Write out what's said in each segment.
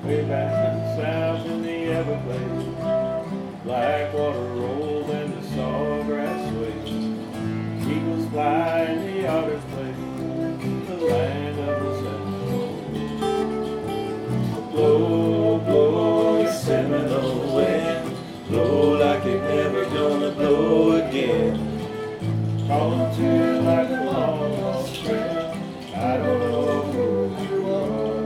Way back south in the Everglades, black water rolls and the sawgrass sways. Eagles fly and the otters play, the land of the sun. Blow, blow, your Seminole wind, blow like you're never gonna blow again. Calling to you like a long lost friend, I don't know who you are.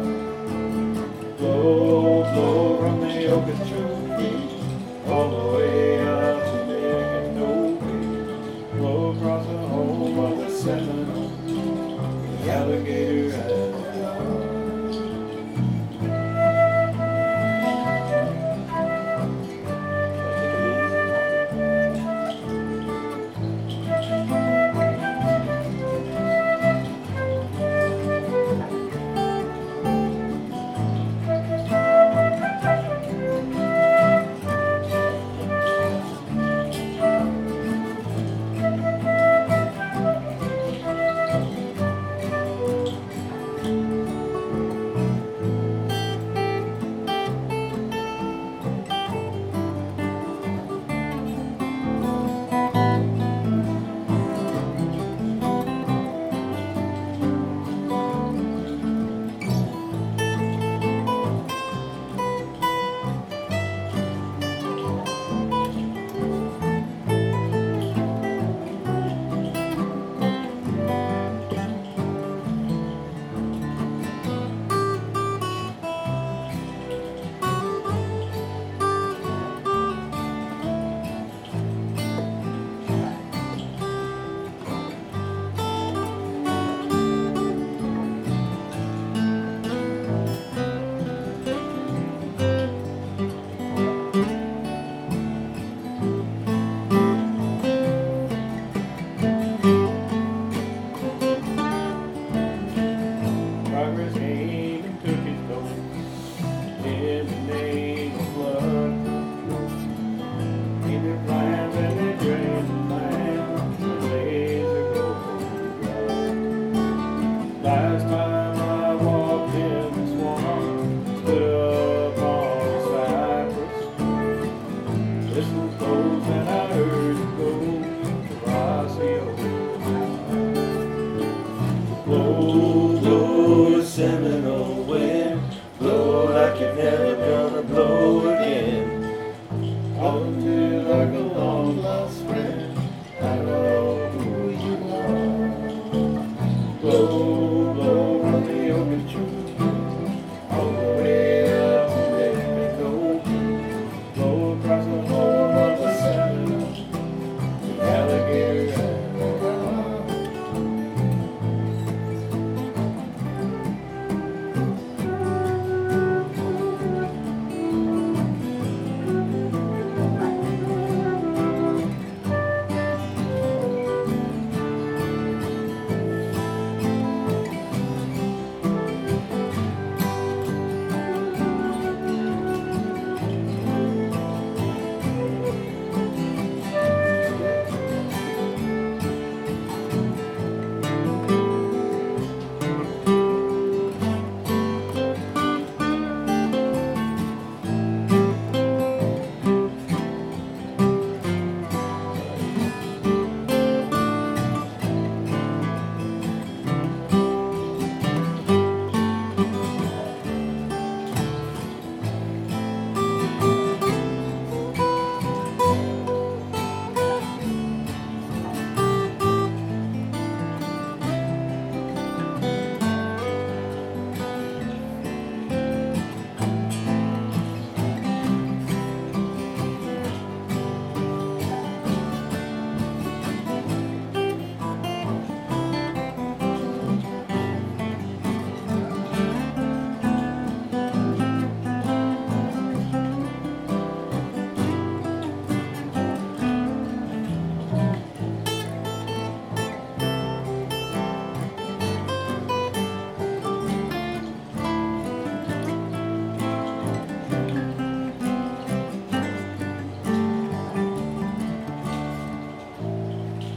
Blow, blow from the Okeechobee, all the way up to Micanopy. Blow across the home of the Seminole, the alligator and the yard. Progress came and took its toll in the name of blood. In their plans and they drained the land, the laser gold. Last time I walked in the swamp, stood up on the cypress, listened close and I heard it go to Rossio. Blow, blow, Seminole wind, blow like you've never